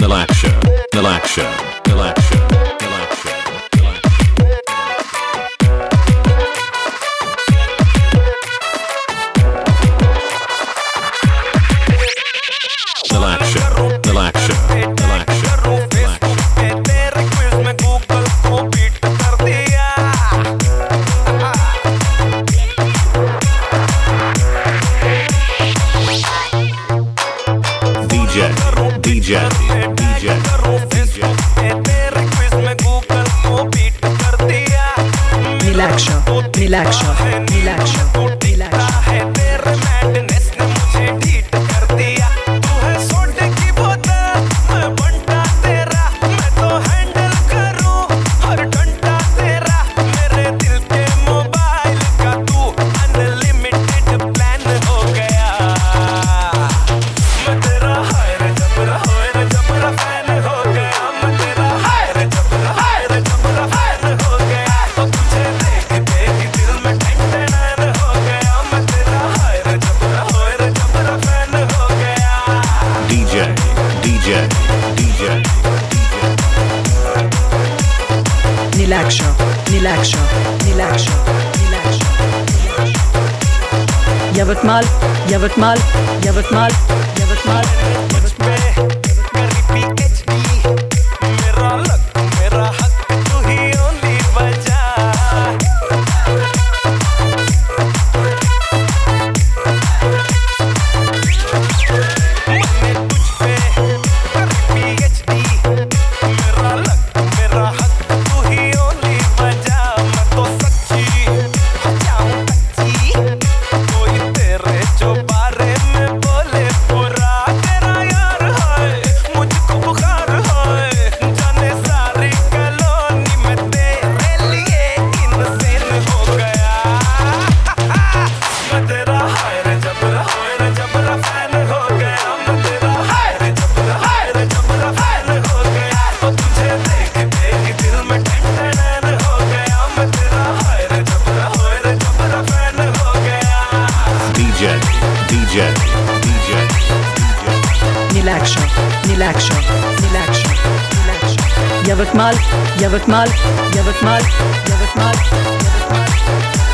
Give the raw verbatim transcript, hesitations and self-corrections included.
Nilaksha, Nilaksha, Nilaksha, Nilaksha, Nilaksha, Nilaksha, Nilaksha, तेरे quiz में Google को बीट कर दिया DJ, DJ, DJ, DJ. तेरे क्विज में गूगल को बीट कर दिया Nilaksha, Nilaksha, Nilaksha, Nilaksha. है तेरे मैडनेस ने मुझे ढीठ कर दिया तू है सोडे की बोतल मैं बंटा तेरा मैं तो हैंडल करूं हर घंटा तेरा मेरे दिल के मोबाइल का तू अनलिमिटेड प्लान हो गया मैं तेरा हाय रे जबरा होए रे जबरा फैन हो गया मैं तेरा हाय रे जबरा हाय रे जबरा फैन हो गया तो तुझे देख देख दिल में टेंशन हो गया मैं तेरा हाय रे जबरा होए रे जबरा फैन हो गया DJ, DJ, DJ, DJ. Nilaksha, Nilaksha, Nilaksha, Nilaksha. Yavatmal, Yavatmal, Yavatmal, Yavatmal, Yavatmal. मेरी पीएचडी मेरा लक मेरा हक तू ही ओनली वजह मैंने तुझ पे करी पीएचडी मेरा लक मेरा हक तू ही ओनली वजह मैं तो सच्ची हो जाऊं कच्ची कोई तेरे जो बारे में बोले बुरा तेरा यार है मुझको बुखार है जाने सारी कॉलोनी में तेरे लिए इनसेन हो गया मैं तेरा हाय रे जबरा होए रे जबरा फैन हो गया मैं तेरा हाय रे जबरा हाय रे जबरा फैन हो गया तो तुझे देख देख दिल में टेंशन हो गया मैं तेरा हाय रे जबरा होए रे जबरा फैन हो गया DJ, DJ, DJ, DJ. Nilaksha, Nilaksha, Nilaksha, Nilaksha. Yavatmal, Yavatmal, Yavatmal, Yavatmal, Yavatmal.